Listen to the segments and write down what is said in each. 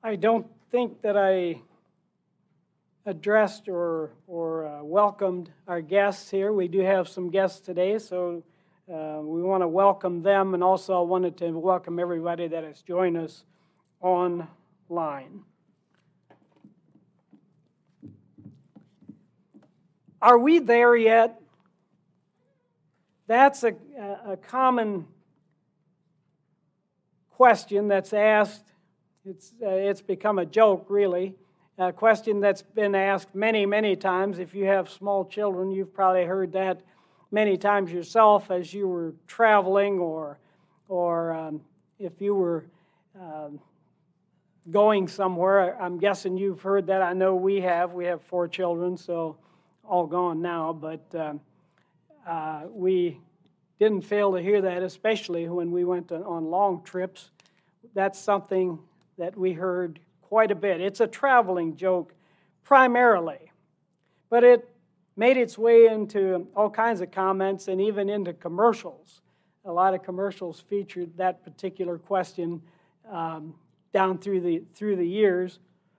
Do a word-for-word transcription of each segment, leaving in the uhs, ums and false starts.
I don't think that I addressed or, or uh, welcomed our guests here. We do have some guests today, so uh, we want to welcome them, and also I wanted to welcome everybody that has joined us online. Are we there yet? That's a, a common question that's asked. It's, uh, it's become a joke, really. A question that's been asked many, many times. If you have small children, you've probably heard that many times yourself as you were traveling, or, or um, if you were um, going somewhere. I'm guessing you've heard that. I know we have. We have four children, so all gone now, but um, uh, we didn't fail to hear that, especially when we went to, on long trips. That's something that we heard quite a bit. It's a traveling joke primarily, but it made its way into all kinds of comments and even into commercials. A lot of commercials featured that particular question um, down through the through the years.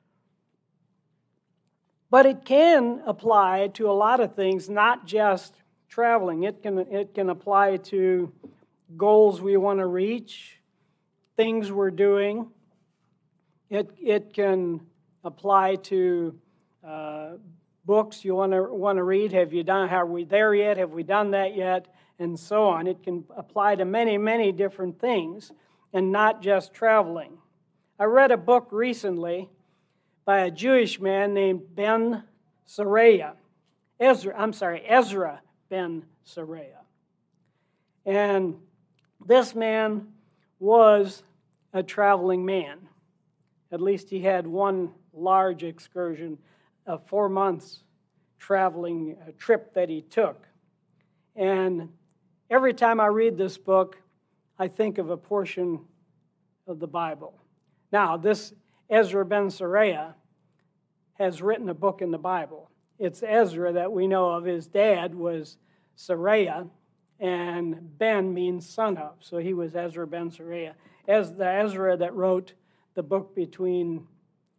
But it can apply to a lot of things, not just traveling. It can it can apply to goals we want to reach, things we're doing. It it can apply to uh, books you want to want to read. Have you done? Are we there yet? Have we done that yet? And so on. It can apply to many many different things, and not just traveling. I read a book recently by a Jewish man named Ben Sariah. Ezra, I'm sorry, Ezra Ben Sariah. And this man was a traveling man. At least he had one large excursion, a four months traveling trip that he took. And every time I read this book, I think of a portion of the Bible. Now, this Ezra Ben Sariah has written a book in the Bible. It's Ezra that we know of. His dad was Sariah, and Ben means son of. So he was Ezra Ben Sariah. As the Ezra that wrote the book between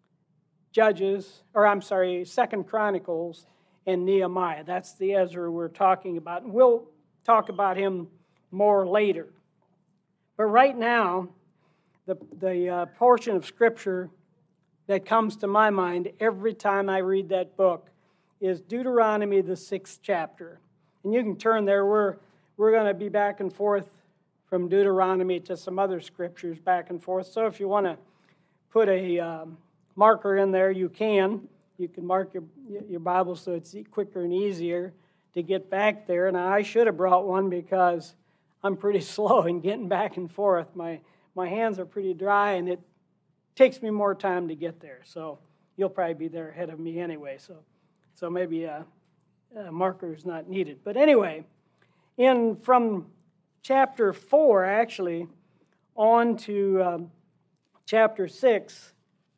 Judges, or I'm sorry, Second Chronicles and Nehemiah. That's the Ezra we're talking about. And we'll talk about him more later. But right now, the, the uh, portion of Scripture that comes to my mind every time I read that book is Deuteronomy, the sixth chapter. And you can turn there. We're, we're going to be back and forth from Deuteronomy to some other scriptures back and forth. So if you want to put a um, marker in there, you can. You can mark your, your Bible so it's quicker and easier to get back there. And I should have brought one because I'm pretty slow in getting back and forth. My, my hands are pretty dry, and it takes me more time to get there, so you'll probably be there ahead of me anyway, so so maybe a, a marker is not needed. But anyway, in from chapter four, actually, on to um, chapter six,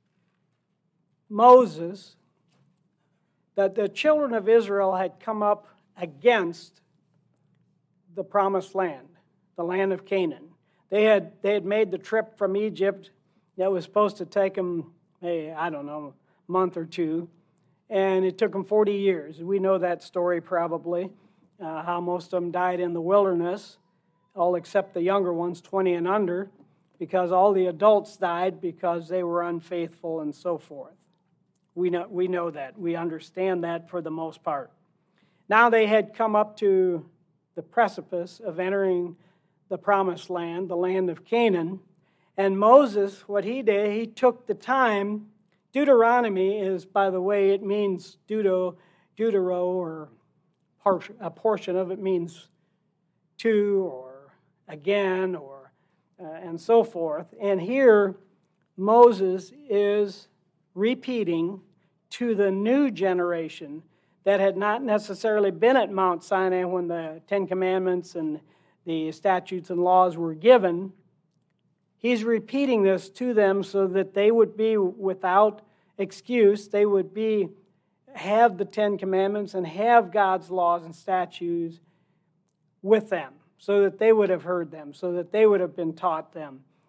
Moses, that the children of Israel had come up against the promised land, the land of Canaan. They had they had made the trip from Egypt. That was supposed to take them, hey, I don't know, a month or two, and it took them forty years. We know that story probably, uh, how most of them died in the wilderness, all except the younger ones, twenty and under, because all the adults died because they were unfaithful and so forth. We know, we know that. We understand that for the most part. Now they had come up to the precipice of entering the promised land, the land of Canaan. And Moses, what he did, he took the time. Deuteronomy is, by the way, it means deutero, deutero, or a portion of it means to or again or uh, and so forth. And here, Moses is repeating to the new generation that had not necessarily been at Mount Sinai when the Ten Commandments and the statutes and laws were given. He's repeating this to them so that they would be without excuse. They would be have the Ten Commandments and have God's laws and statutes with them, so that they would have heard them, so that they would have been taught them.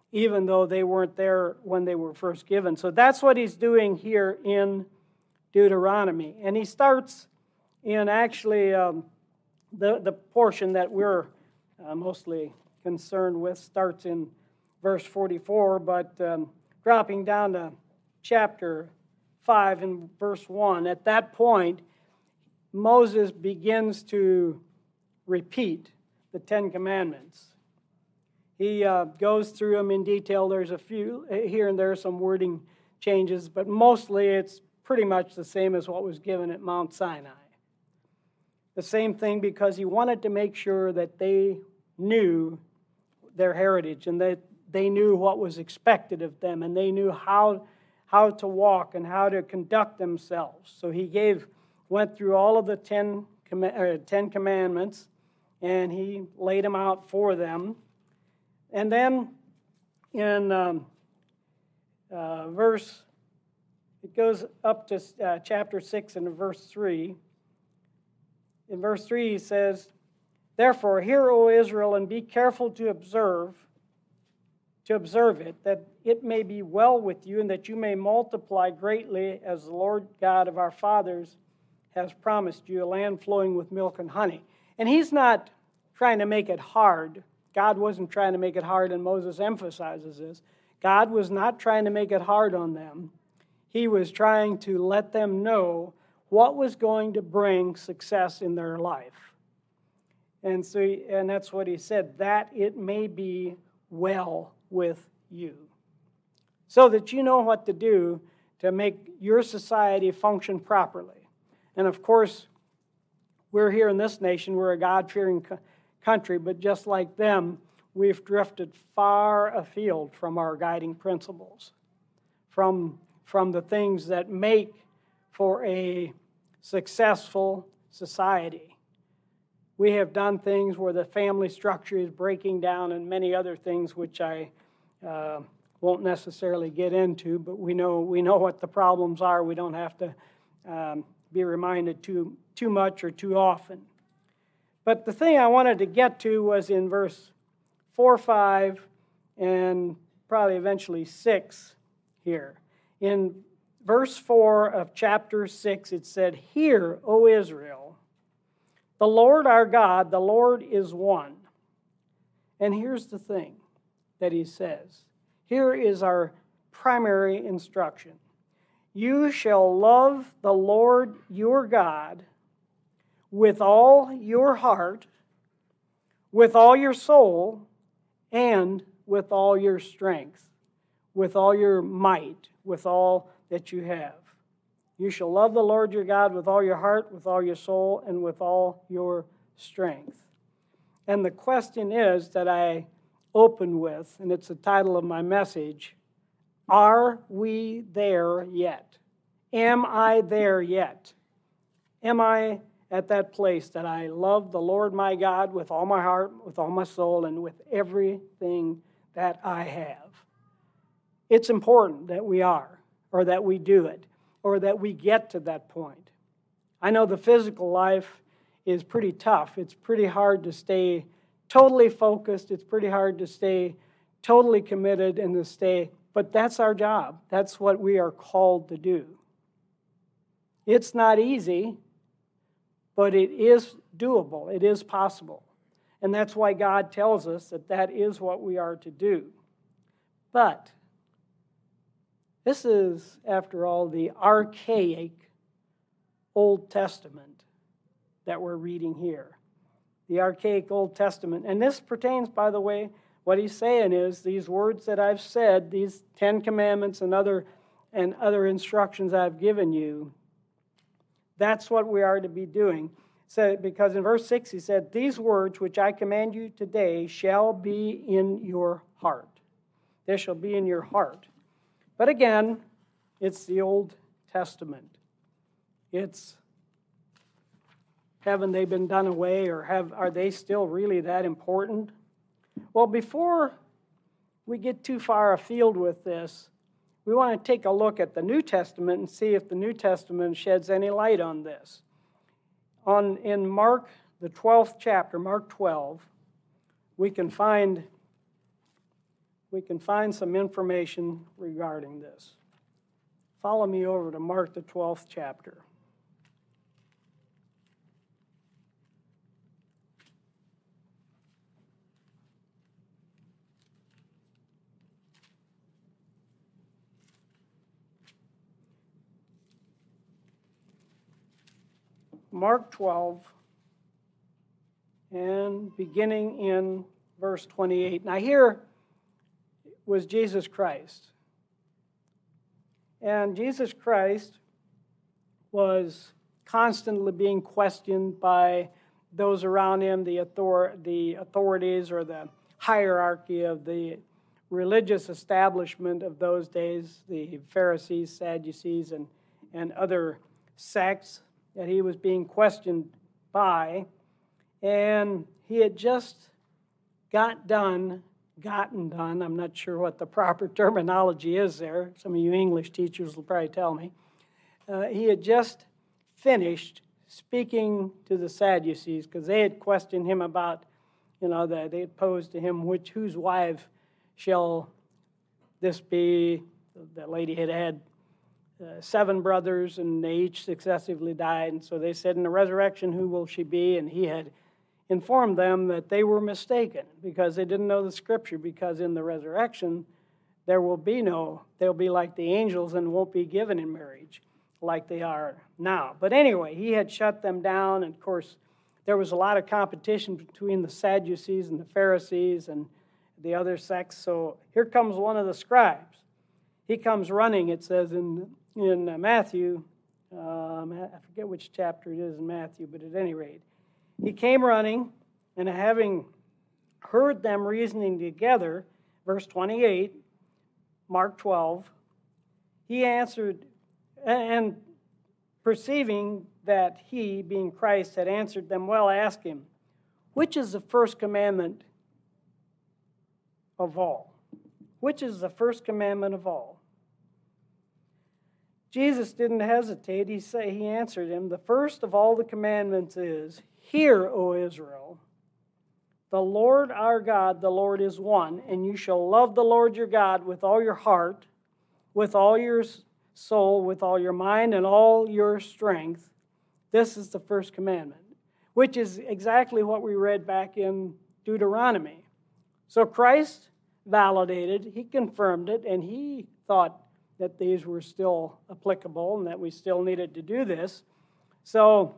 even though they weren't there when they were first given. So that's what he's doing here in Deuteronomy. And he starts in actually um, the, the portion that we're uh, mostly concerned with, starts in verse forty-four, but um, dropping down to chapter five and verse one, at that point, Moses begins to repeat the Ten Commandments. He uh, goes through them in detail. There's a few here and there, some wording changes, but mostly it's pretty much the same as what was given at Mount Sinai. The same thing, because he wanted to make sure that they knew their heritage and that they knew what was expected of them, and they knew how, how to walk and how to conduct themselves. So he gave, went through all of the Ten, uh, ten Commandments, and he laid them out for them. And then in um, uh, verse, it goes up to uh, chapter six and verse three. In verse three he says, "Therefore, hear, O Israel, and be careful to observe, to observe it, that it may be well with you, and that you may multiply greatly, as the Lord God of our fathers has promised you, a land flowing with milk and honey." And he's not trying to make it hard. God wasn't trying to make it hard, and Moses emphasizes this. God was not trying to make it hard on them. He was trying to let them know what was going to bring success in their life. And so, and that's what he said, that it may be well with you, so that you know what to do to make your society function properly. And of course, we're here in this nation, we're a God-fearing co- country, but just like them, we've drifted far afield from our guiding principles, from, from the things that make for a successful society. We have done things where the family structure is breaking down, and many other things which I uh, won't necessarily get into, but we know we know what the problems are. We don't have to um, be reminded too, too much or too often. But the thing I wanted to get to was in verse four, five, and probably eventually six here. In verse four of chapter six, it said, "Hear, O Israel, the Lord our God, the Lord is one." And here's the thing that he says. Here is our primary instruction. "You shall love the Lord your God with all your heart, with all your soul, and with all your strength, with all your might, with all that you have. You shall love the Lord your God with all your heart, with all your soul, and with all your strength." And the question is that I open with, and it's the title of my message, are we there yet? Am I there yet? Am I at that place that I love the Lord my God with all my heart, with all my soul, and with everything that I have? It's important that we are, or that we do it, or that we get to that point. I know the physical life is pretty tough. It's pretty hard to stay totally focused. It's pretty hard to stay totally committed and to stay, but that's our job. That's what we are called to do. It's not easy, but it is doable. It is possible. And that's why God tells us that that is what we are to do. But this is, after all, the archaic Old Testament that we're reading here. The archaic Old Testament. And this pertains, by the way, what he's saying is these words that I've said, these Ten Commandments and other, and other instructions I've given you, that's what we are to be doing. So, because in verse six he said, "These words which I command you today shall be in your heart." They shall be in your heart. But again, it's the Old Testament. It's, haven't they been done away, or have are they still really that important? Well, before we get too far afield with this, we want to take a look at the New Testament and see if the New Testament sheds any light on this. On in Mark, the twelfth chapter, Mark twelve, we can find we can find some information regarding this. Follow me over to Mark, the twelfth chapter. Mark twelve, and beginning in verse twenty-eight. Now here was Jesus Christ. And Jesus Christ was constantly being questioned by those around him, the, author- the authorities or the hierarchy of the religious establishment of those days, the Pharisees, Sadducees, and, and other sects that he was being questioned by. And he had just got done, gotten done, I'm not sure what the proper terminology is there. Some of you English teachers will probably tell me. Uh, he had just finished speaking to the Sadducees because they had questioned him about, you know, the, they had posed to him, which whose wife shall this be? That lady had had uh, seven brothers, and they each successively died. And so they said, in the resurrection, who will she be? And he had informed them that they were mistaken because they didn't know the Scripture, because in the resurrection there will be no, they'll be like the angels and won't be given in marriage like they are now. But anyway, he had shut them down, and of course there was a lot of competition between the Sadducees and the Pharisees and the other sects. So here comes one of the scribes. He comes running, it says in, in Matthew, um, I forget which chapter it is in Matthew, but at any rate, he came running, and having heard them reasoning together, verse twenty-eight, Mark twelve, he answered, and perceiving that he, being Christ, had answered them well, asked him, which is the first commandment of all? Which is the first commandment of all? Jesus didn't hesitate. He say, he answered him, the first of all the commandments is, hear, O Israel, the Lord our God, the Lord is one, and you shall love the Lord your God with all your heart, with all your soul, with all your mind, and all your strength. This is the first commandment, which is exactly what we read back in Deuteronomy. So Christ validated, he confirmed it, and he thought that these were still applicable and that we still needed to do this. So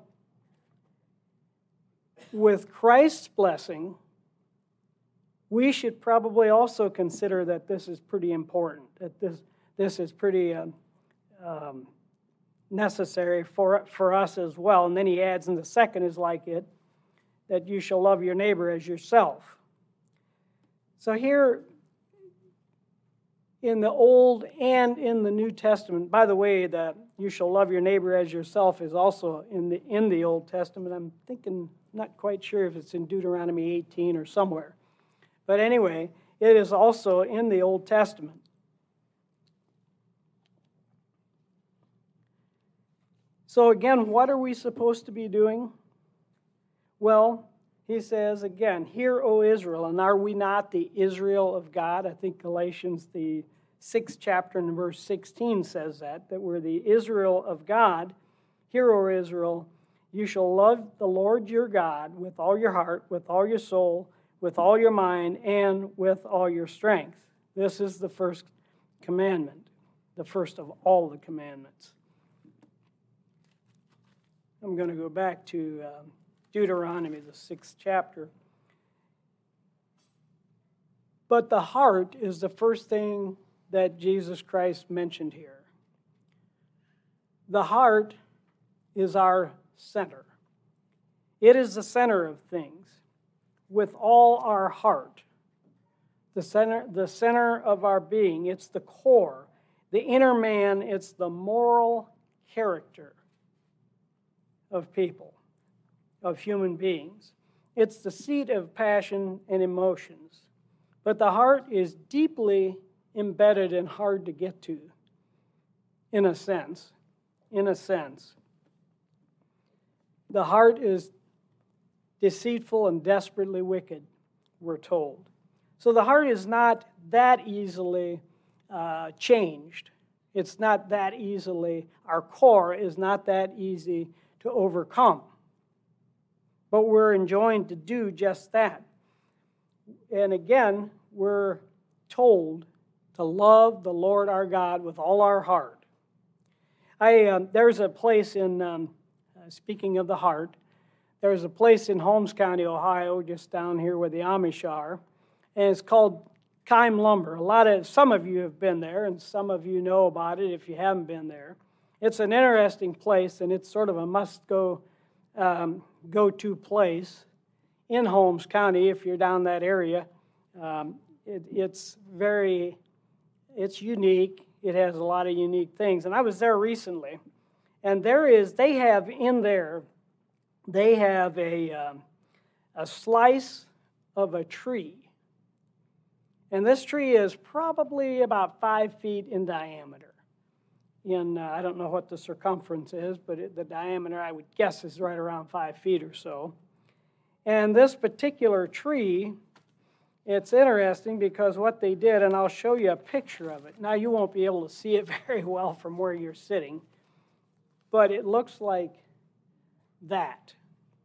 with Christ's blessing, we should probably also consider that this is pretty important, that this this is pretty um, um, necessary for, for us as well. And then he adds, and the second is like it, that you shall love your neighbor as yourself. So here in the Old and in the New Testament, by the way, that you shall love your neighbor as yourself is also in the in the Old Testament. I'm thinking, not quite sure if it's in Deuteronomy eighteen or somewhere. But anyway, it is also in the Old Testament. So again, what are we supposed to be doing? Well, he says again, hear, O Israel, and are we not the Israel of God? I think Galatians, the sixth chapter and verse sixteen says that, that we're the Israel of God. Hear, O Israel, you shall love the Lord your God with all your heart, with all your soul, with all your mind, and with all your strength. This is the first commandment, the first of all the commandments. I'm going to go back to uh, Deuteronomy, the sixth chapter. But the heart is the first thing that Jesus Christ mentioned here. The heart is our center. It is the center of things with all our heart. The center, the center of our being. It's the core. The inner man, it's the moral character of people, of human beings. It's the seat of passion and emotions. But the heart is deeply embedded and hard to get to, in a sense. In a sense. The heart is deceitful and desperately wicked, we're told. So the heart is not that easily uh, changed. It's not that easily, our core is not that easy to overcome. But we're enjoined to do just that. And again, we're told to love the Lord our God with all our heart. I um, there's a place in, um, uh, speaking of the heart, there's a place in Holmes County, Ohio, just down here where the Amish are, and it's called Kime Lumber. A lot of, some of you have been there, and some of you know about it if you haven't been there. It's an interesting place, and it's sort of a must-go, um, go-to place in Holmes County if you're down that area. Um, it, it's very, it's unique. It has a lot of unique things. And I was there recently, and there is, they have in there, they have a, um, a slice of a tree. And this tree is probably about five feet in diameter. In uh, I don't know what the circumference is, but it, the diameter, I would guess, is right around five feet or so. And this particular tree, it's interesting because what they did, and I'll show you a picture of it. Now, you won't be able to see it very well from where you're sitting, but it looks like that.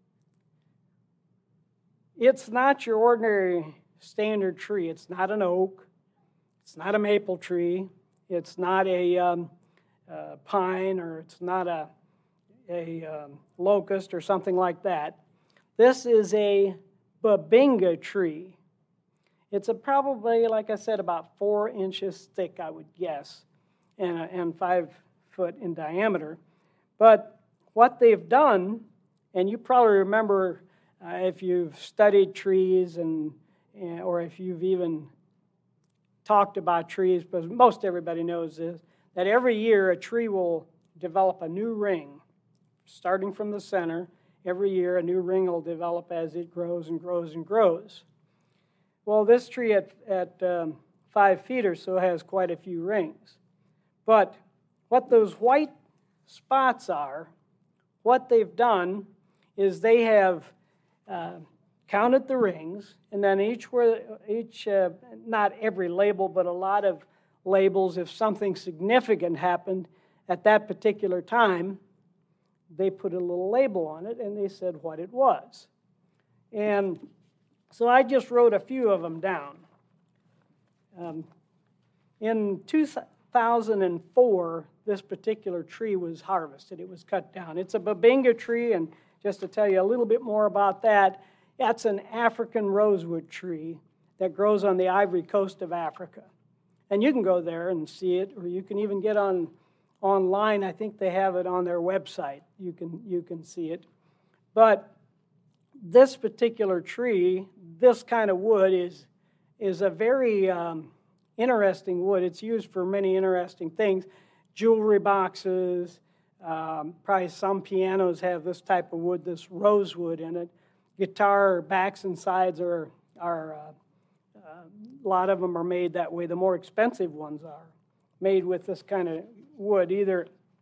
It's not your ordinary standard tree. It's not an oak. It's not a maple tree. It's not a um, uh, pine, or it's not a, a um, locust or something like that. This is a babinga tree. It's a probably, like I said, about four inches thick, I would guess, and, uh, and five foot in diameter. But what they've done, and you probably remember uh, if you've studied trees and or if you've even talked about trees, but most everybody knows this, that every year a tree will develop a new ring. Starting from the center, every year a new ring will develop as it grows and grows and grows. Well, this tree at, at um, five feet or so has quite a few rings. But what those white spots are, what they've done is they have uh, counted the rings, and then each, were, each uh, not every label, but a lot of labels, if something significant happened at that particular time, they put a little label on it, and they said what it was. And so I just wrote a few of them down. Um, in two thousand four, this particular tree was harvested. It was cut down. It's a babinga tree, and just to tell you a little bit more about that, that's an African rosewood tree that grows on the Ivory Coast of Africa. And you can go there and see it, or you can even get on online. I think they have it on their website. You can, you can see it. But this particular tree, this kind of wood, is, is a very um, interesting wood. It's used for many interesting things. Jewelry boxes, um, probably some pianos have this type of wood, this rosewood in it. Guitar backs and sides are, are uh, uh, a lot of them are made that way. The more expensive ones are made with this kind of wood, either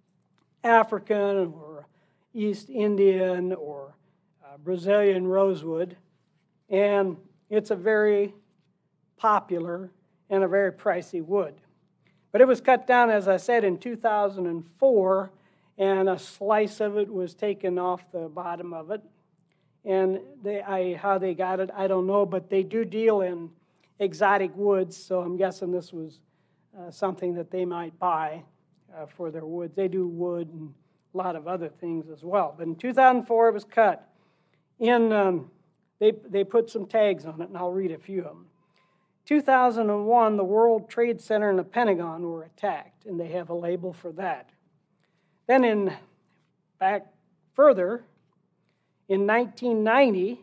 African or East Indian or uh, Brazilian rosewood. And it's a very popular and a very pricey wood. But it was cut down, as I said, in two thousand four, and a slice of it was taken off the bottom of it. And they, I, how they got it, I don't know, but they do deal in exotic woods, so I'm guessing this was uh, something that they might buy uh, for their woods. They do wood and a lot of other things as well. But in two thousand four, it was cut. In um, they, they put some tags on it, and I'll read a few of them. two thousand one, the World Trade Center and the Pentagon were attacked, and they have a label for that. Then in back further, in nineteen ninety,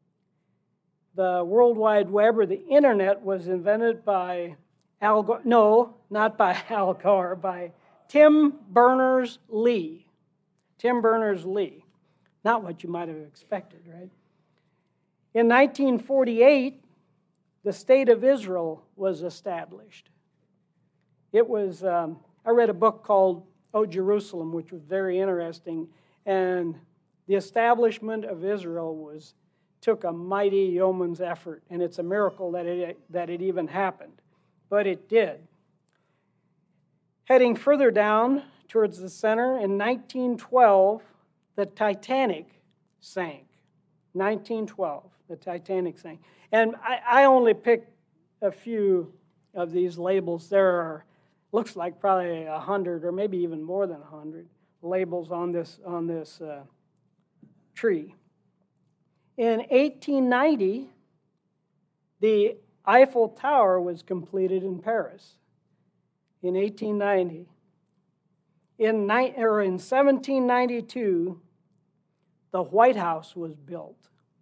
the World Wide Web, or the Internet, was invented by Al Gore. No, not by Al Gore, by Tim Berners-Lee. Tim Berners-Lee. Not what you might have expected, right? In nineteen forty-eight, the State of Israel was established. It was, um, I read a book called O Jerusalem, which was very interesting, and the establishment of Israel was took a mighty yeoman's effort, and it's a miracle that it, that it even happened. But it did. Heading further down towards the center, in nineteen twelve, the Titanic sank. nineteen twelve, the Titanic sank. And I, I only picked a few of these labels. There are, looks like probably a hundred or maybe even more than a hundred labels on this, on this uh, tree. In eighteen ninety, the Eiffel Tower was completed in Paris. In eighteen ninety. In, ni- or in seventeen ninety-two, the White House was built.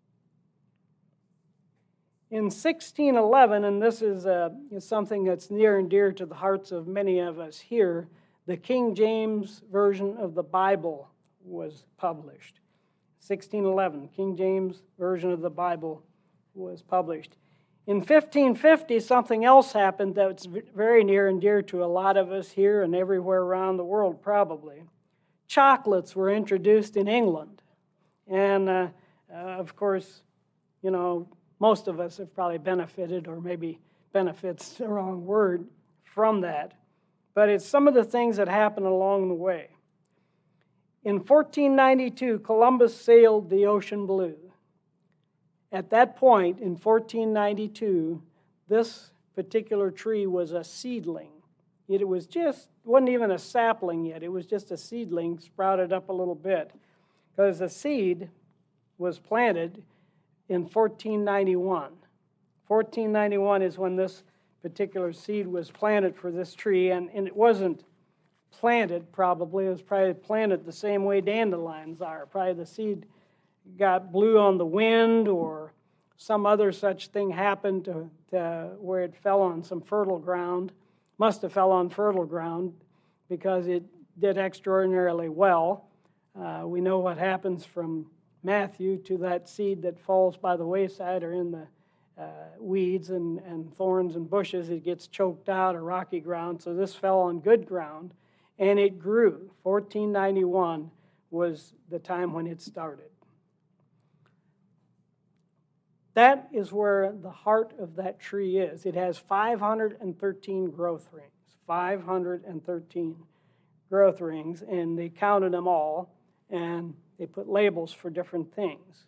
In sixteen eleven, and this is, uh, is something that's near and dear to the hearts of many of us here, the King James Version of the Bible was published. sixteen eleven, King James Version of the Bible was published. In fifteen fifty, something else happened that's very near and dear to a lot of us here and everywhere around the world, probably. Chocolates were introduced in England. And, uh, uh, of course, you know, most of us have probably benefited, or maybe benefits the wrong word, from that. But it's some of the things that happened along the way. In fourteen ninety-two, Columbus sailed the ocean blue. At that point, in fourteen ninety-two, this particular tree was a seedling. It was just, wasn't even a sapling yet. It was just a seedling sprouted up a little bit. Because the seed was planted in fourteen ninety-one. fourteen ninety-one is when this particular seed was planted for this tree, and, and it wasn't planted probably. It was probably planted the same way dandelions are. Probably the seed got blew on the wind, or some other such thing happened to, to where it fell on some fertile ground. Must have fell on fertile ground because it did extraordinarily well. Uh, we know what happens from Matthew to that seed that falls by the wayside or in the uh, weeds and, and thorns and bushes. It gets choked out or rocky ground. So this fell on good ground, and it grew. fourteen ninety-one was the time when it started. That is where the heart of that tree is. It has five hundred thirteen growth rings. five hundred thirteen growth rings, and they counted them all, and they put labels for different things.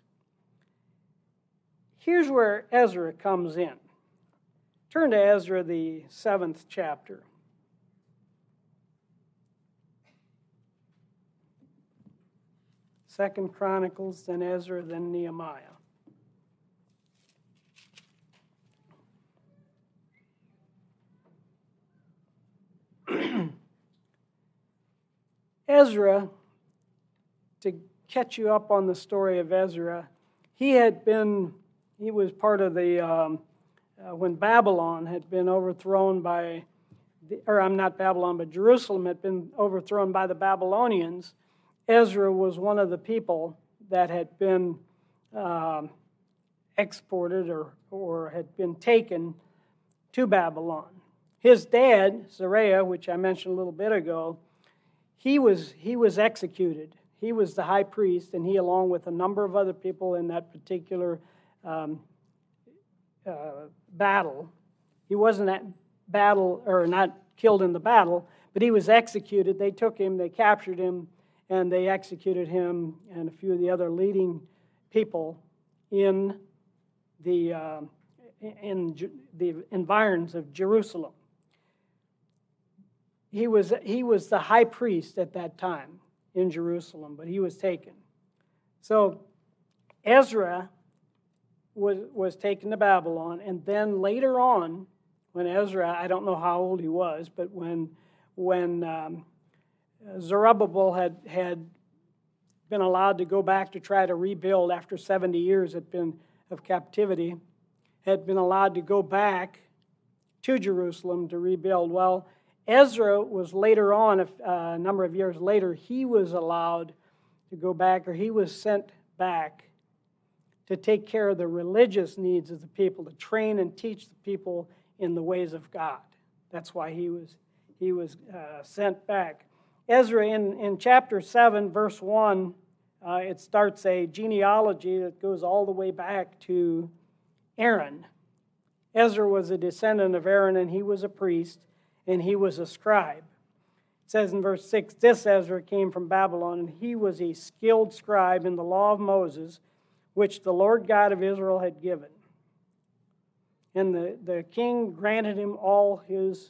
Here's where Ezra comes in. Turn to Ezra, the seventh chapter. Second Chronicles, then Ezra, then Nehemiah. Ezra, to catch you up on the story of Ezra, he had been, he was part of the, um, uh, when Babylon had been overthrown by, the, or I'm not Babylon, but Jerusalem had been overthrown by the Babylonians. Ezra was one of the people that had been um, exported or, or had been taken to Babylon. His dad, Seraiah, which I mentioned a little bit ago, he was, he was executed. He was the high priest, and he, along with a number of other people in that particular um, uh, battle, he wasn't at battle, or not killed in the battle, but he was executed. They took him, they captured him, and they executed him and a few of the other leading people in the uh, in the environs of Jerusalem. He was he was the high priest at that time in Jerusalem, but he was taken. So Ezra was was taken to Babylon, and then later on, when Ezra, I don't know how old he was, but when when um, Zerubbabel had, had been allowed to go back to try to rebuild after seventy years had been of captivity, had been allowed to go back to Jerusalem to rebuild. Well, Ezra was later on, a, a number of years later, he was allowed to go back, or he was sent back to take care of the religious needs of the people, to train and teach the people in the ways of God. That's why he was, he was uh, sent back. Ezra, in, in chapter seven, verse one, Uh, it starts a genealogy that goes all the way back to Aaron. Ezra was a descendant of Aaron, and he was a priest, and he was a scribe. It says in verse six, this Ezra came from Babylon, and he was a skilled scribe in the law of Moses, which the Lord God of Israel had given. And the, the king granted him all his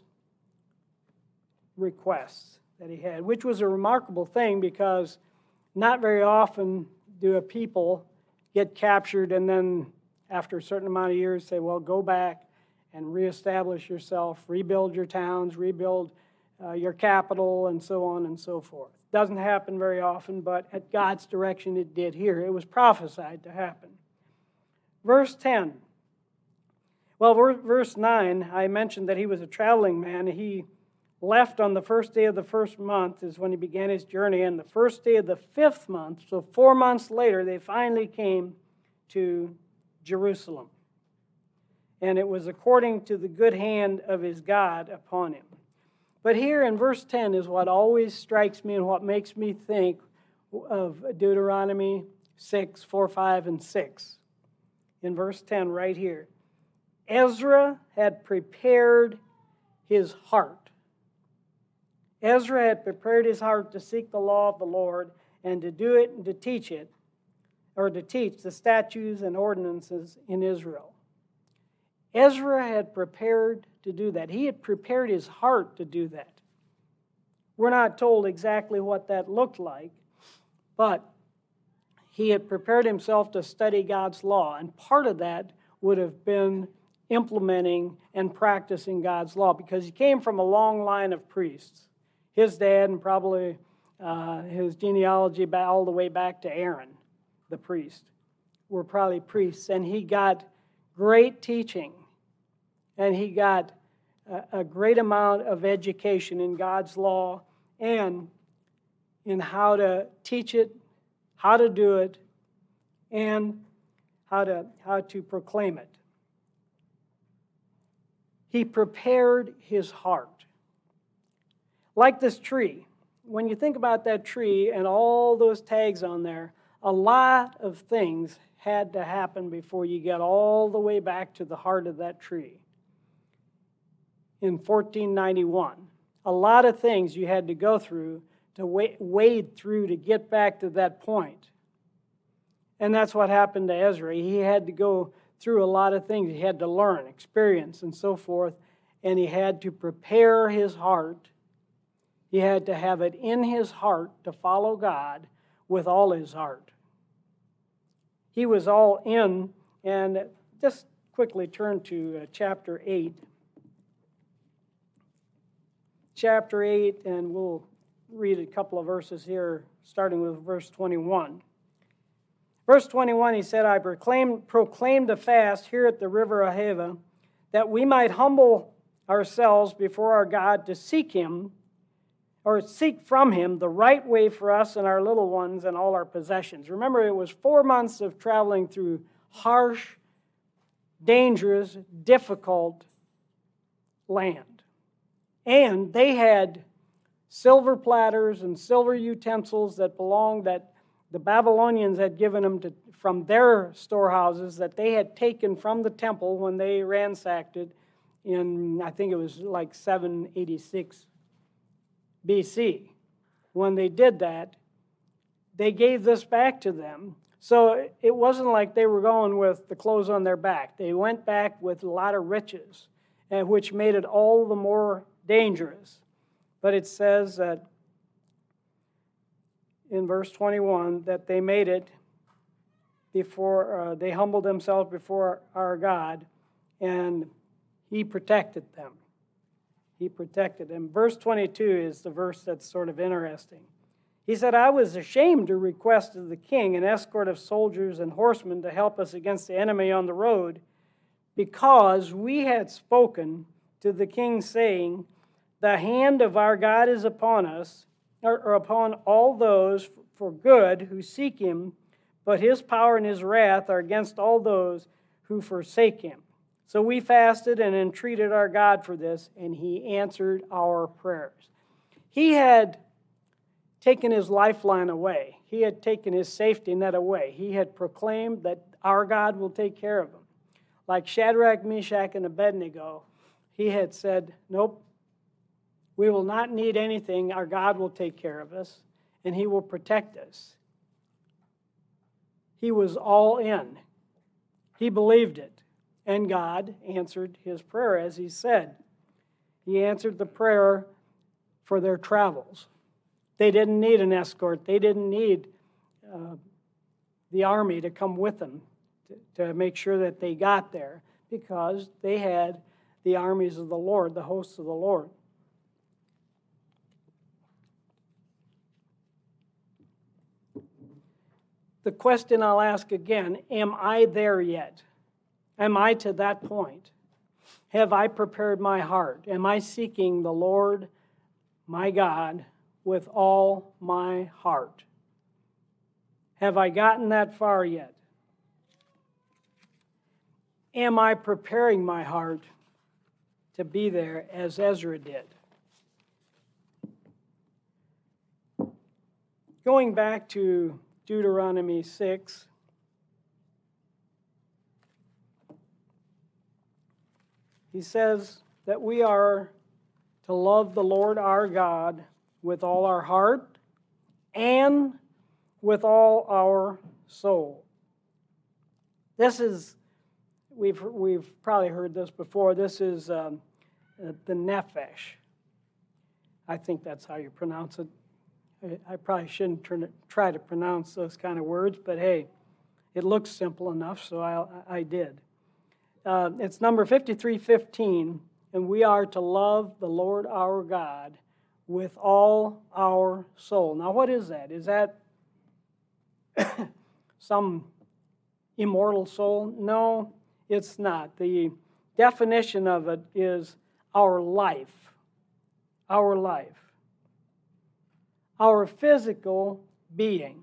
requests that he had, which was a remarkable thing because not very often do a people get captured and then after a certain amount of years say, well, go back and reestablish yourself, rebuild your towns, rebuild uh, your capital, and so on and so forth. Doesn't happen very often, but at God's direction it did here. It was prophesied to happen. Verse ten. Well, verse nine, I mentioned that he was a traveling man. He left on the first day of the first month is when he began his journey, and the first day of the fifth month, so four months later, they finally came to Jerusalem. And it was according to the good hand of his God upon him. But here in verse ten is what always strikes me and what makes me think of Deuteronomy six, four, five, and six. In verse ten right here. Ezra had prepared his heart. Ezra had prepared his heart to seek the law of the Lord and to do it and to teach it, or to teach the statutes and ordinances in Israel. Ezra had prepared to do that. He had prepared his heart to do that. We're not told exactly what that looked like, but he had prepared himself to study God's law, and part of that would have been implementing and practicing God's law because he came from a long line of priests. His dad and probably uh, his genealogy all the way back to Aaron, the priest, were probably priests, and he got great teaching, and he got a, a great amount of education in God's law and in how to teach it, how to do it, and how to how to proclaim it. He prepared his heart. Like this tree, when you think about that tree and all those tags on there, a lot of things had to happen before you get all the way back to the heart of that tree. In fourteen ninety-one, a lot of things you had to go through to wade through to get back to that point. And that's what happened to Ezra. He had to go through a lot of things. He had to learn, experience, and so forth, and he had to prepare his heart. He had to have it in his heart to follow God with all his heart. He was all in, and just quickly turn to uh, chapter eight. Chapter eight, and we'll read a couple of verses here, starting with verse twenty-one. Verse twenty-one, he said, I proclaimed, proclaimed a fast here at the river Ahava, that we might humble ourselves before our God to seek him, or seek from him the right way for us and our little ones and all our possessions. Remember, it was four months of traveling through harsh, dangerous, difficult land. And they had silver platters and silver utensils that belonged, that the Babylonians had given them to, from their storehouses that they had taken from the temple when they ransacked it in, I think it was like seven eighty-six B C. When they did that, they gave this back to them. So it wasn't like they were going with the clothes on their back. They went back with a lot of riches, and which made it all the more dangerous. But it says that in verse twenty-one that they made it before, uh, they humbled themselves before our God, and he protected them. He protected them. Verse twenty-two is the verse that's sort of interesting. He said, I was ashamed to request of the king an escort of soldiers and horsemen to help us against the enemy on the road, because we had spoken to the king, saying, the hand of our God is upon us, or, or upon all those for good who seek him, but his power and his wrath are against all those who forsake him. So we fasted and entreated our God for this, and he answered our prayers. He had taken his lifeline away. He had taken his safety net away. He had proclaimed that our God will take care of him. Like Shadrach, Meshach, and Abednego, he had said, nope, we will not need anything. Our God will take care of us, and he will protect us. He was all in. He believed it, and God answered his prayer, as he said. He answered the prayer for their travels. They didn't need an escort. They didn't need uh, the army to come with them to, to make sure that they got there, because they had the armies of the Lord, the hosts of the Lord. The question I'll ask again, am I there yet? Am I to that point? Have I prepared my heart? Am I seeking the Lord, my God, with all my heart? Have I gotten that far yet? Am I preparing my heart to be there as Ezra did? Going back to Deuteronomy six, he says that we are to love the Lord our God with all our heart and with all our soul. This is, we've, we've probably heard this before, this is um, the nephesh. I think that's how you pronounce it. I probably shouldn't turn, try to pronounce those kind of words, but hey, it looks simple enough, so I, I did. Uh, it's number fifty-three fifteen, and we are to love the Lord our God with all our soul. Now, what is that? Is that some immortal soul? No, it's not. The definition of it is our life. Our life. Our physical being,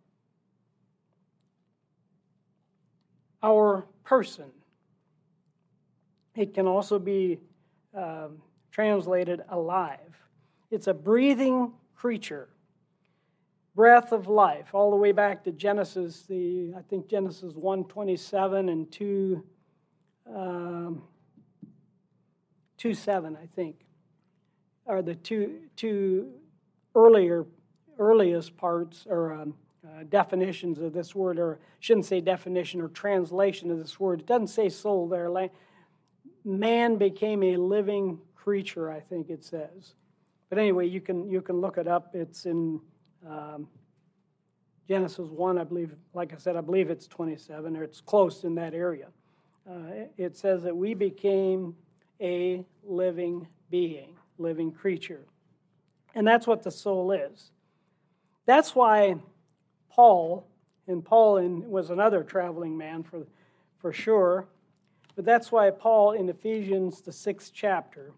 our person. It can also be um, translated alive. It's a breathing creature, breath of life, all the way back to Genesis, the I think Genesis one twenty-seven and two, um, two seven, I think, are the two two. earlier, earliest parts or um, uh, definitions of this word, or shouldn't say definition or translation of this word. It doesn't say soul there. Man became a living creature, I think it says. But anyway, you can you can look it up. It's in um, Genesis one, I believe. Like I said, I believe it's twenty-seven, or it's close in that area. Uh, it says that we became a living being, living creature. And that's what the soul is. That's why Paul, and Paul in, was another traveling man for, for sure, but that's why Paul in Ephesians, the sixth chapter,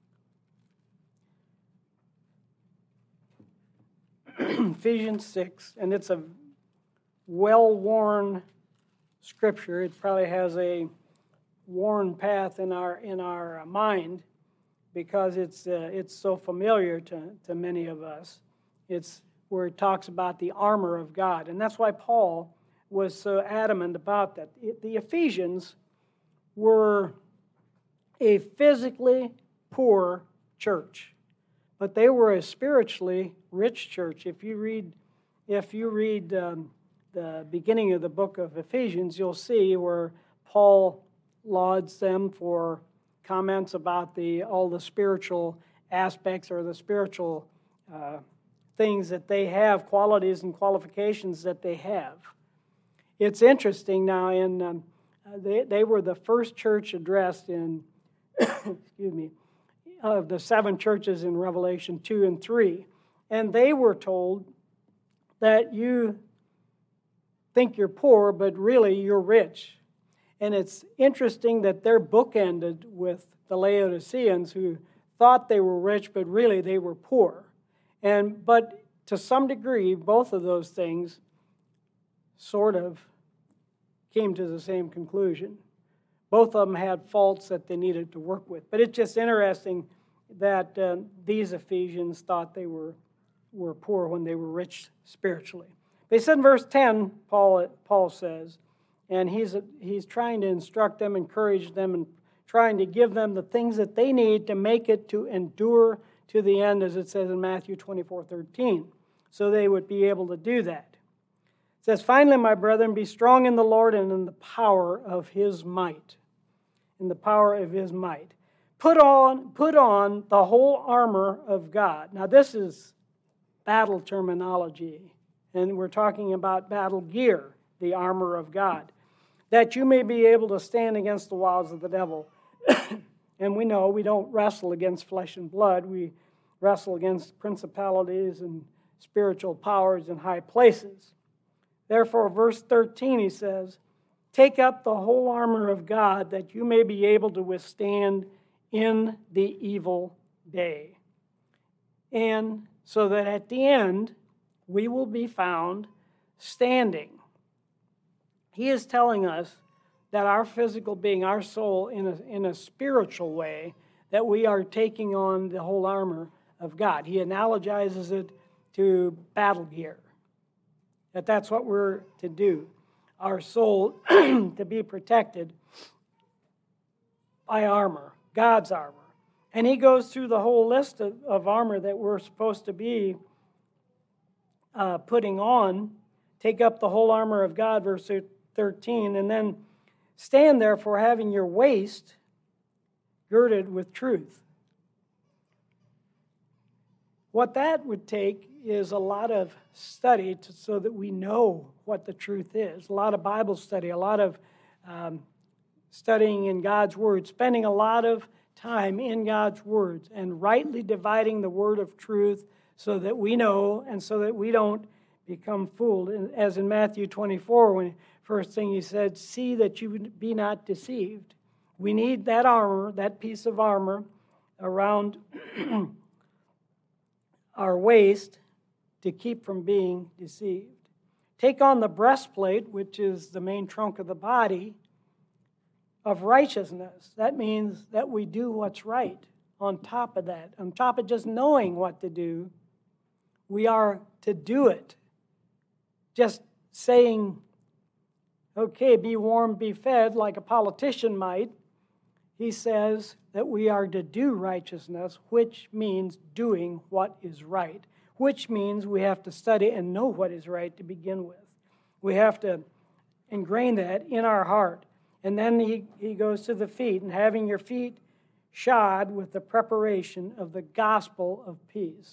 Ephesians six, and it's a well-worn scripture. It probably has a worn path in our in our mind, because it's uh, it's so familiar to, to many of us. It's where it talks about the armor of God. And that's why Paul was so adamant about that. It, the Ephesians were a physically poor church, but they were a spiritually rich church. If you read, if you read um, the beginning of the book of Ephesians, you'll see where Paul lauds them for comments about the all the spiritual aspects or the spiritual uh, things that they have, qualities and qualifications that they have. It's interesting now, in um, they, they were the first church addressed in, excuse me, of the seven churches in Revelation two and three. And they were told that you think you're poor, but really you're rich. And it's interesting that they're bookended with the Laodiceans, who thought they were rich, but really they were poor. And but to some degree, both of those things sort of came to the same conclusion. Both of them had faults that they needed to work with. But it's just interesting that uh, these Ephesians thought they were were poor when they were rich spiritually. They said in verse ten, Paul, Paul says, and he's, he's trying to instruct them, encourage them, and trying to give them the things that they need to make it to endure to the end, as it says in Matthew twenty-four thirteen, so they would be able to do that. It says, finally, my brethren, be strong in the Lord and in the power of his might. In the power of his might. Put on, put on the whole armor of God. Now, this is battle terminology, and we're talking about battle gear, the armor of God, that you may be able to stand against the wiles of the devil. And we know we don't wrestle against flesh and blood. We wrestle against principalities and spiritual powers in high places. Therefore, verse thirteen, he says, take up the whole armor of God that you may be able to withstand in the evil day. And so that at the end, we will be found standing. He is telling us that our physical being, our soul, in a, in a spiritual way, that we are taking on the whole armor of God. He analogizes it to battle gear, that that's what we're to do. Our soul to be protected by armor, God's armor. And he goes through the whole list of, of armor that we're supposed to be uh, putting on. Take up the whole armor of God, verse thirteen, and then stand therefore having your waist girded with truth. What that would take is a lot of study to, so that we know what the truth is. A lot of Bible study, a lot of um, studying in God's Word, spending a lot of time in God's Word, and rightly dividing the word of truth so that we know and so that we don't become fooled. As in Matthew twenty-four, when first thing he said, see that you be not deceived. We need that armor, that piece of armor around our waist to keep from being deceived. Take on the breastplate, which is the main trunk of the body, of righteousness. That means that we do what's right. On top of that, on top of just knowing what to do, we are to do it. Just saying, okay, be warm, be fed, like a politician might, he says that we are to do righteousness, which means doing what is right, which means we have to study and know what is right to begin with. We have to ingrain that in our heart. And then he, he goes to the feet, and having your feet shod with the preparation of the gospel of peace.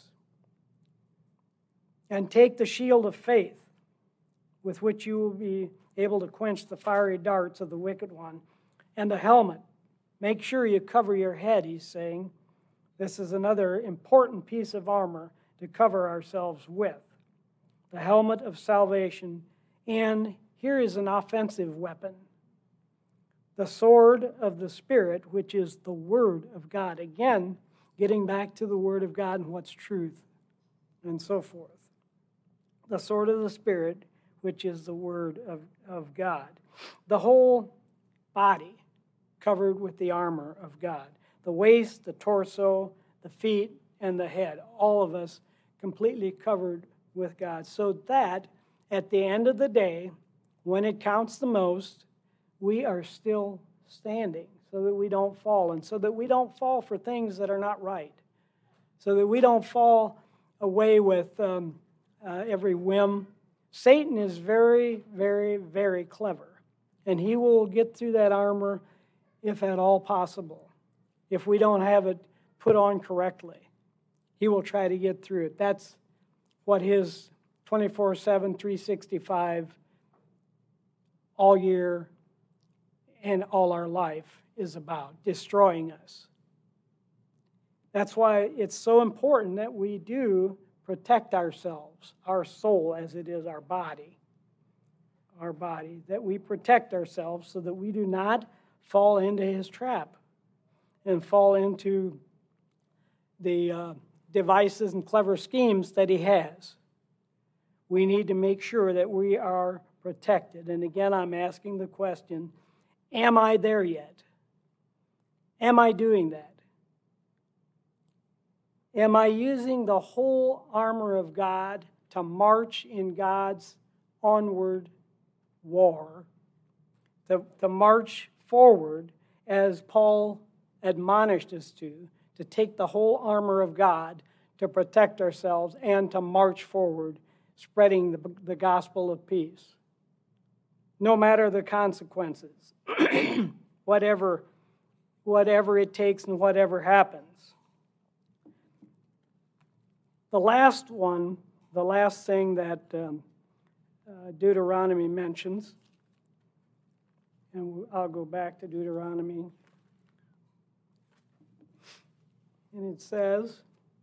And take the shield of faith, with which you will be able to quench the fiery darts of the wicked one, and the helmet. Make sure you cover your head, he's saying. This is another important piece of armor to cover ourselves with. The helmet of salvation. And here is an offensive weapon. The sword of the Spirit, which is the Word of God. Again, getting back to the Word of God and what's truth, and so forth. The sword of the Spirit, which is the Word of, of God. The whole body covered with the armor of God. The waist, the torso, the feet, and the head. All of us completely covered with God. So that at the end of the day, when it counts the most, we are still standing so that we don't fall, and so that we don't fall for things that are not right, so that we don't fall away with um, uh, every whim. Satan is very, very, very clever, and he will get through that armor if at all possible. If we don't have it put on correctly, he will try to get through it. That's what his twenty-four seven, three sixty-five all year and all our life is about, destroying us. That's why it's so important that we do protect ourselves, our soul as it is our body, our body, that we protect ourselves so that we do not fall into his trap and fall into the uh, devices and clever schemes that he has. We need to make sure that we are protected. And again, I'm asking the question, am I there yet? Am I doing that? Am I using the whole armor of God to march in God's onward war, to, to march forward as Paul admonished us to, to take the whole armor of God to protect ourselves and to march forward, spreading the, the gospel of peace, no matter the consequences, whatever, whatever it takes and whatever happens. The last one, the last thing that um, uh, Deuteronomy mentions, and I'll go back to Deuteronomy, and it says,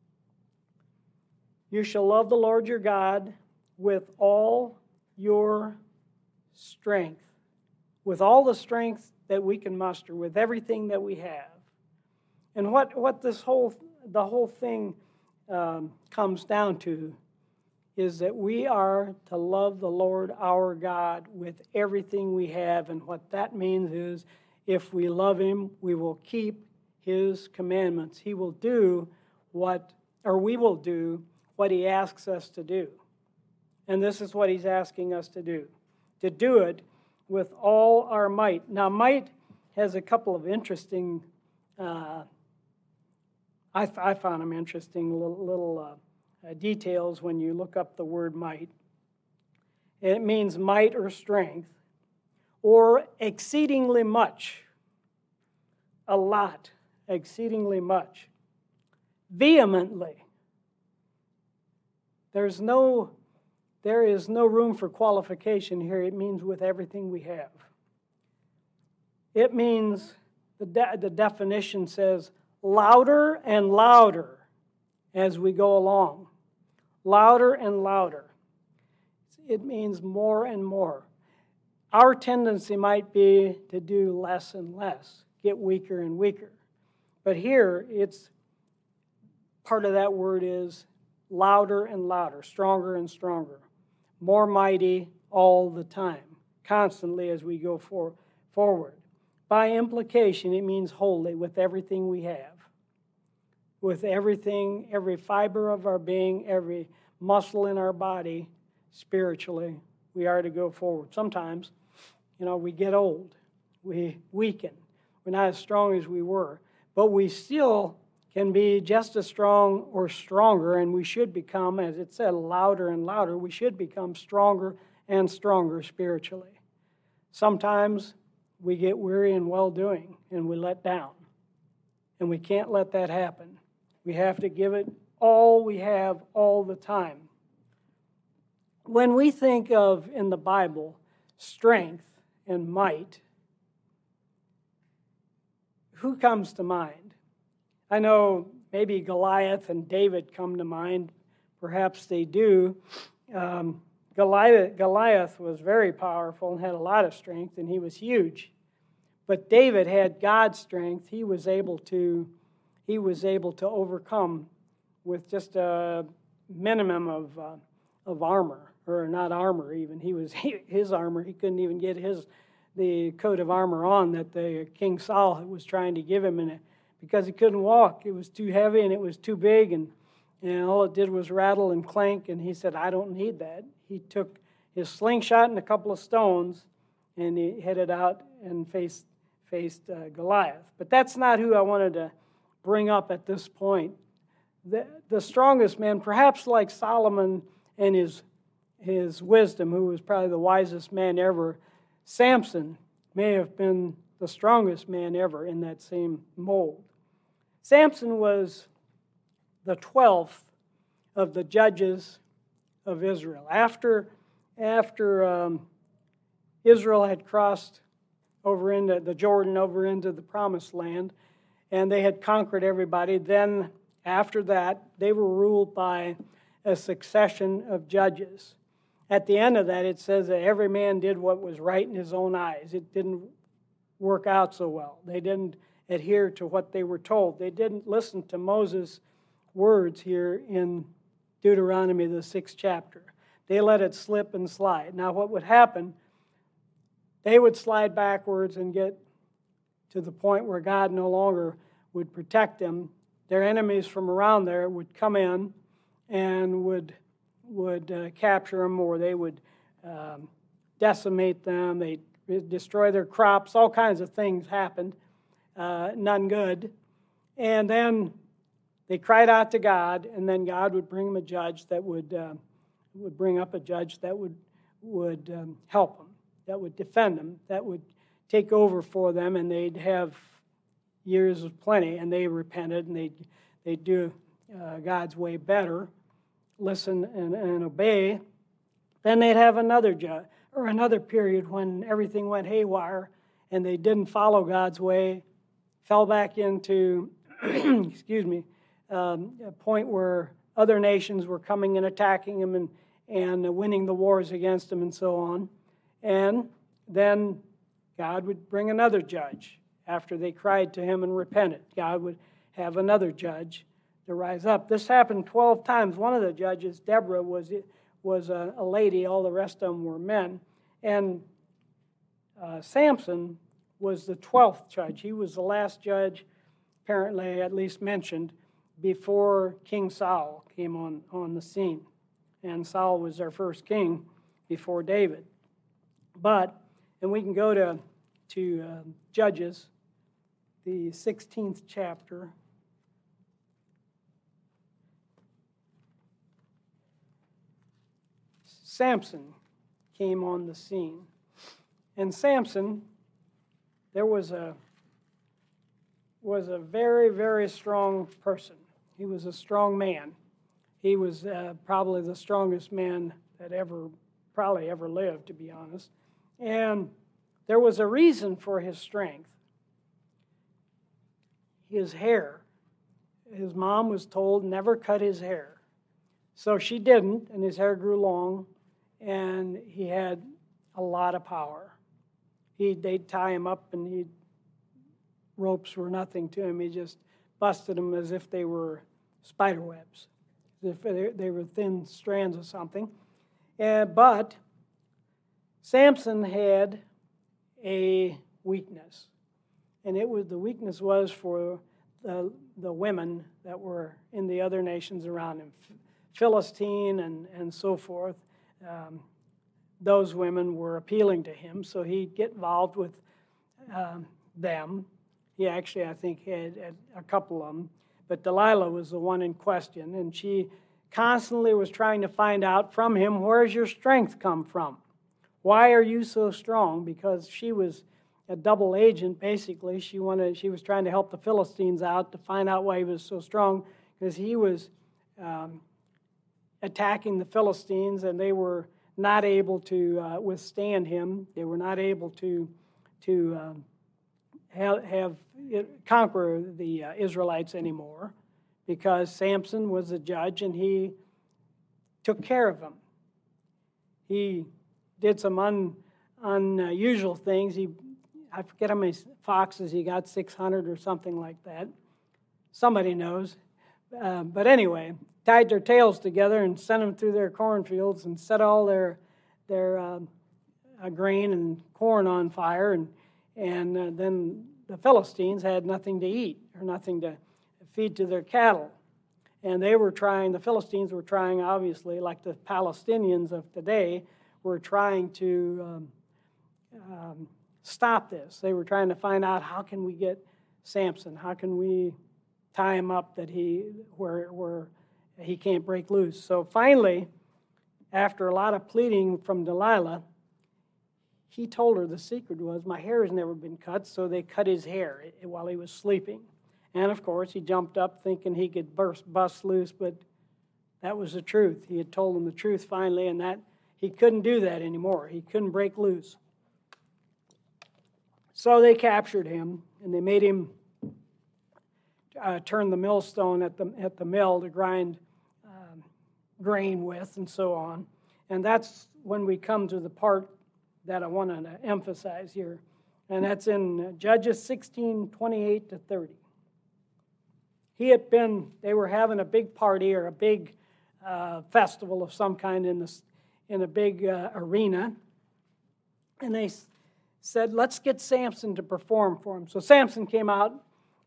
"You shall love the Lord your God with all your strength," with all the strength that we can muster, with everything that we have. And what, what this whole, the whole thing um, comes down to is that we are to love the Lord our God with everything we have. And what that means is if we love him, we will keep his commandments. He will do what, or we will do what he asks us to do. And this is what he's asking us to do, to do it with all our might. Now, might has a couple of interesting, uh, I, I found them interesting little, little uh, uh, details when you look up the word might. It means might or strength, or exceedingly much, a lot, exceedingly much, vehemently. There's no, there is no room for qualification here. It means with everything we have. It means, the, de- the definition says, louder and louder as we go along. Louder and louder. It means more and more. Our tendency might be to do less and less, get weaker and weaker. But here, it's, part of that word is louder and louder, stronger and stronger, more mighty all the time, constantly as we go for, forward. By implication, it means wholly, with everything we have. With everything, every fiber of our being, every muscle in our body, spiritually, we are to go forward. Sometimes, you know, we get old, we weaken, we're not as strong as we were, but we still can be just as strong or stronger, and we should become, as it said, louder and louder. We should become stronger and stronger spiritually. Sometimes we get weary in well-doing, and we let down, and we can't let that happen. We have to give it all we have all the time. When we think of, in the Bible, strength and might, who comes to mind? I know maybe Goliath and David come to mind. Perhaps they do. Um, Goliath, Goliath was very powerful and had a lot of strength, and he was huge. But David had God's strength. He was able to, he was able to overcome with just a minimum of uh, of armor, or not armor even. He was his armor. He couldn't even get his the coat of armor on that the King Saul was trying to give him, and because he couldn't walk, it was too heavy and it was too big, and and all it did was rattle and clank. And he said, "I don't need that." He took his slingshot and a couple of stones, and he headed out and faced faced uh, Goliath. But that's not who I wanted to bring up at this point. The, the strongest man, perhaps like Solomon and his, his wisdom, who was probably the wisest man ever, Samson may have been the strongest man ever in that same mold. Samson was the twelfth of the judges of Israel. After, after um, Israel had crossed over into the Jordan, over into the Promised Land, and they had conquered everybody, then after that, they were ruled by a succession of judges. At the end of that, it says that every man did what was right in his own eyes. It didn't work out so well. They didn't adhere to what they were told. They didn't listen to Moses' words here in Deuteronomy, the sixth chapter. They let it slip and slide. Now, what would happen, they would slide backwards and get to the point where God no longer would protect them, their enemies from around there would come in and would would uh, capture them, or they would um, decimate them. They'd destroy their crops. All kinds of things happened, uh, none good. And then they cried out to God, and then God would bring them a judge that would uh, would bring up a judge that would would um, help them, that would defend them, that would take over for them, and they'd have years of plenty. And they repented, and they'd they'd do uh, God's way better, listen and, and obey. Then they'd have another judge or another period when everything went haywire, and they didn't follow God's way, fell back into excuse me. Um, a point where other nations were coming and attacking them and, and uh, winning the wars against them and so on. And then God would bring another judge after they cried to him and repented. God would have another judge to rise up. This happened twelve times. One of the judges, Deborah, was, was a, a lady. All the rest of them were men. And uh, Samson was the twelfth judge. He was the last judge, apparently at least mentioned, before King Saul came on, on the scene. And Saul was our first king before David. But, and we can go to, to uh, Judges, the sixteenth chapter. Samson came on the scene. And Samson, there was a was a very, very strong person. He was a strong man. He was uh, probably the strongest man that ever, probably ever lived, to be honest. And there was a reason for his strength. His hair. His mom was told never cut his hair. So she didn't, and his hair grew long, and he had a lot of power. He, they'd tie him up, and he'd ropes were nothing to him. He just busted them as if they were spider webs, as if they, they were thin strands of something. Uh, but Samson had a weakness, and it was the weakness was for the, the women that were in the other nations around him, Philistine and, and so forth. Um, those women were appealing to him, so he'd get involved with um, them. He actually, I think, had, had a couple of them. But Delilah was the one in question, and she constantly was trying to find out from him, where's your strength come from? Why are you so strong? Because she was a double agent, basically. She wanted, she was trying to help the Philistines out to find out why he was so strong, because he was um, attacking the Philistines, and they were not able to uh, withstand him. They were not able to to um, have, have it, conquer the uh, Israelites anymore, because Samson was the judge and he took care of them. He did some un, unusual things. He, I forget how many foxes he got, six hundred or something like that. Somebody knows. Uh, but anyway, tied their tails together and sent them through their cornfields and set all their their uh, uh, grain and corn on fire, and and uh, then the Philistines had nothing to eat or nothing to feed to their cattle, and they were trying. The Philistines were trying, obviously, like the Palestinians of today, were trying to um, um, stop this. They were trying to find out, how can we get Samson? How can we tie him up that he where where he can't break loose? So finally, after a lot of pleading from Delilah, he told her the secret was, my hair has never been cut, so they cut his hair while he was sleeping. And of course, he jumped up thinking he could burst, bust loose, but that was the truth. He had told them the truth finally, and that he couldn't do that anymore. He couldn't break loose. So they captured him, and they made him uh, turn the millstone at the at the mill to grind um, grain with, and so on. And that's when we come to the part that I want to emphasize here, and that's in Judges sixteen, twenty-eight to thirty. He had been, they were having a big party or a big uh, festival of some kind in this in a big uh, arena, and they said, let's get Samson to perform for him. So Samson came out.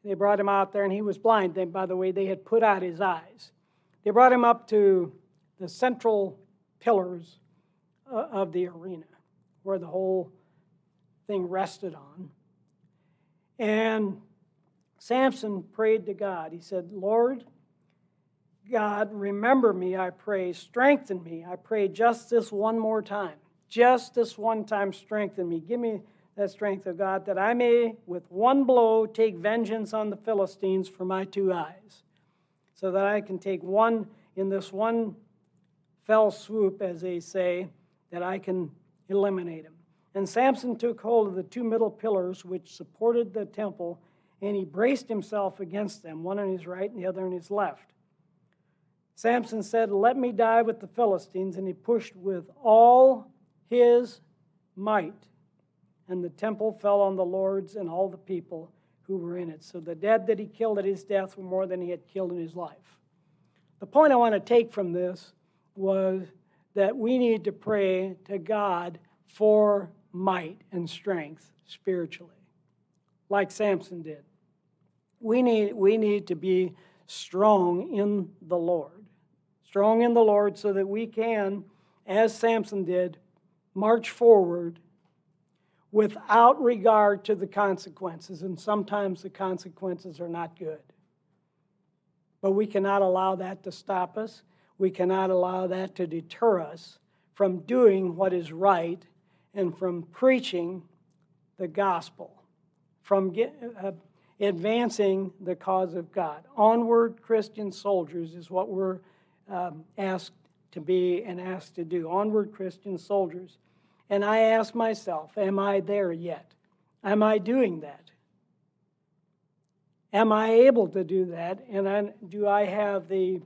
They brought him out there, and he was blind. Then, by the way, they had put out his eyes. They brought him up to the central pillars of the arena, where the whole thing rested on. And Samson prayed to God. He said, Lord, God, remember me, I pray. Strengthen me, I pray, just this one more time. Just this one time, strengthen me. Give me that strength of God, that I may, with one blow, take vengeance on the Philistines for my two eyes, so that I can take one, in this one fell swoop, as they say, that I can eliminate him. And Samson took hold of the two middle pillars which supported the temple, and he braced himself against them, one on his right and the other on his left. Samson said, let me die with the Philistines, and he pushed with all his might. And the temple fell on the lords and all the people who were in it. So the dead that he killed at his death were more than he had killed in his life. The point I want to take from this was that we need to pray to God for might and strength spiritually, like Samson did. We need, we need to be strong in the Lord. Strong in the Lord so that we can, as Samson did, march forward without regard to the consequences. And sometimes the consequences are not good. But we cannot allow that to stop us. We cannot allow that to deter us from doing what is right and from preaching the gospel, from get, uh, advancing the cause of God. Onward, Christian soldiers is what we're um, asked to be and asked to do. Onward, Christian soldiers. And I ask myself, am I there yet? Am I doing that? Am I able to do that? And I, do I have the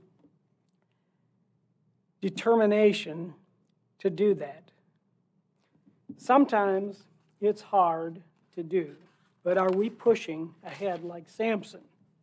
determination to do that? Sometimes it's hard to do, but are we pushing ahead like Samson?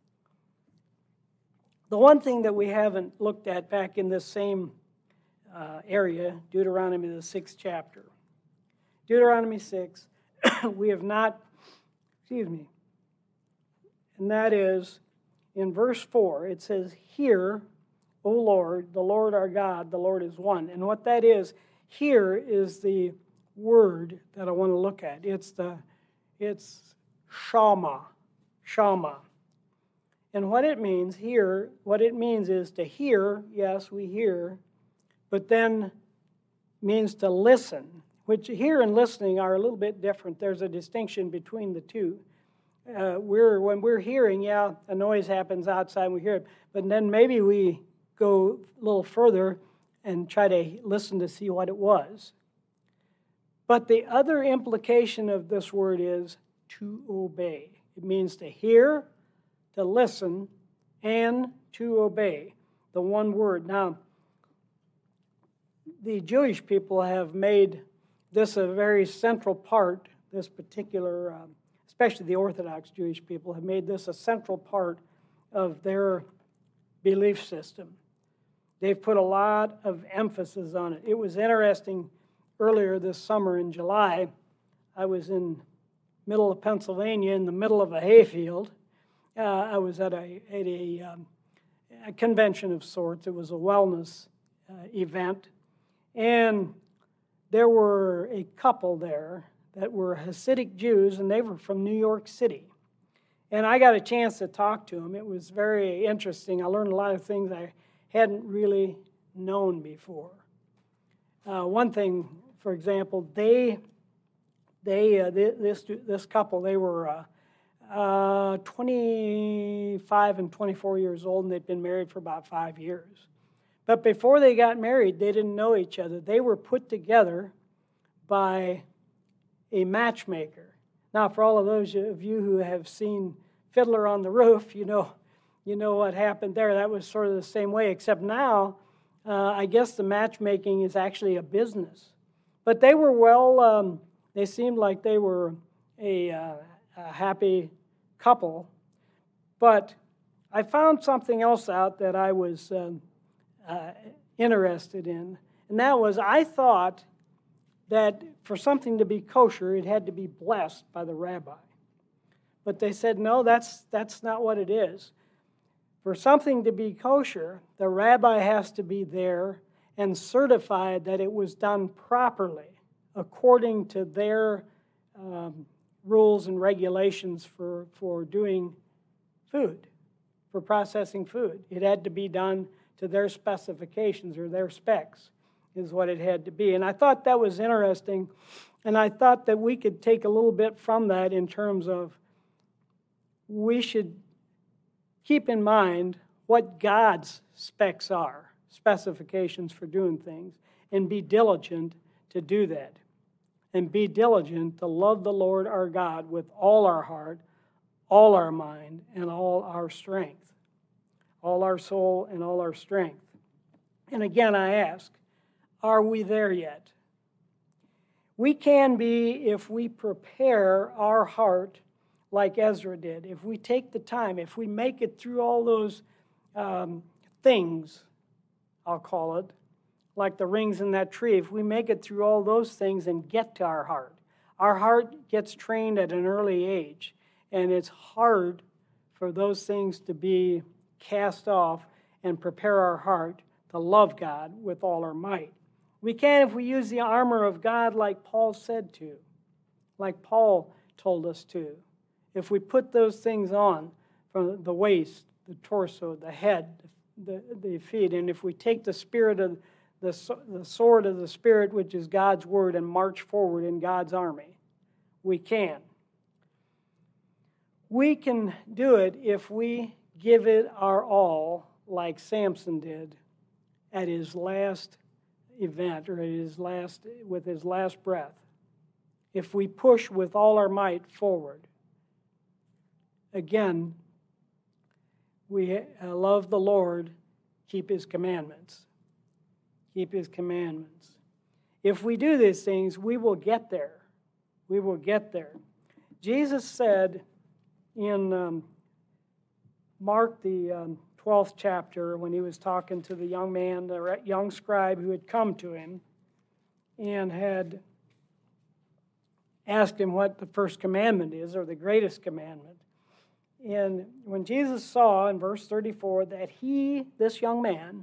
The one thing that we haven't looked at back in this same uh, area, Deuteronomy, the sixth chapter. Deuteronomy six, we have not, excuse me, and that is in verse four. It says, hear, O Lord, the Lord our God, the Lord is one. And what that is, here is the word that I want to look at. It's the, it's Shama, Shama. And what it means here, what it means is to hear, yes, we hear, but then means to listen, which hear and listening are a little bit different. There's a distinction between the two. Uh, we're when we're hearing, yeah, a noise happens outside, and we hear it, but then maybe we go a little further and try to listen to see what it was. But the other implication of this word is to obey. It means to hear, to listen, and to obey. The one word. Now, the Jewish people have made this a very central part, this particular, um, especially the Orthodox Jewish people, have made this a central part of their belief system. They've put a lot of emphasis on it. It was interesting, earlier this summer in July, I was in middle of Pennsylvania in the middle of a hayfield. Uh, I was at a, at a, um, a convention of sorts. It was a wellness uh, event. And there were a couple there that were Hasidic Jews, and they were from New York City. And I got a chance to talk to them. It was very interesting. I learned a lot of things I hadn't really known before. Uh, one thing, for example, they, they uh, this this couple, they were uh, uh, twenty-five and twenty-four years old, and they'd been married for about five years. But before they got married, they didn't know each other. They were put together by a matchmaker. Now, for all of those of you who have seen Fiddler on the Roof, you know, you know what happened there. That was sort of the same way, except now, uh, I guess the matchmaking is actually a business. But they were well, um, they seemed like they were a, uh, a happy couple. But I found something else out that I was um, uh, interested in, and that was I thought that for something to be kosher, it had to be blessed by the rabbi. But they said, no, that's, that's not what it is. For something to be kosher, the rabbi has to be there and certified that it was done properly according to their um, rules and regulations for, for doing food, for processing food. It had to be done to their specifications or their specs is what it had to be. And I thought that was interesting, and I thought that we could take a little bit from that in terms of we should keep in mind what God's specs are, specifications for doing things, and be diligent to do that. And be diligent to love the Lord our God with all our heart, all our mind, and all our strength. All our soul and all our strength. And again, I ask, are we there yet? We can be if we prepare our heart like Ezra did. If we take the time, if we make it through all those um, things, I'll call it, like the rings in that tree, if we make it through all those things and get to our heart. Our heart gets trained at an early age, and it's hard for those things to be cast off and prepare our heart to love God with all our might. We can if we use the armor of God like Paul said to, like Paul told us to. If we put those things on from the waist, the torso, the head, the, the feet, and if we take the spirit of the, the sword of the Spirit, which is God's word, and march forward in God's army, we can. We can do it if we give it our all, like Samson did at his last event, or at his last, with his last breath. If we push with all our might forward. Again, we love the Lord, keep his commandments. Keep his commandments. If we do these things, we will get there. We will get there. Jesus said in um, Mark, the um, twelfth chapter, when he was talking to the young man, the young scribe who had come to him and had asked him what the first commandment is, or the greatest commandment. And when Jesus saw in verse thirty-four that he, this young man,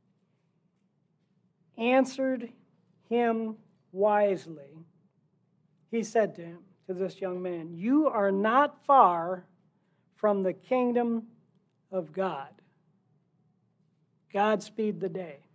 answered him wisely, he said to him, to this young man, you are not far from the kingdom of God. Godspeed the day.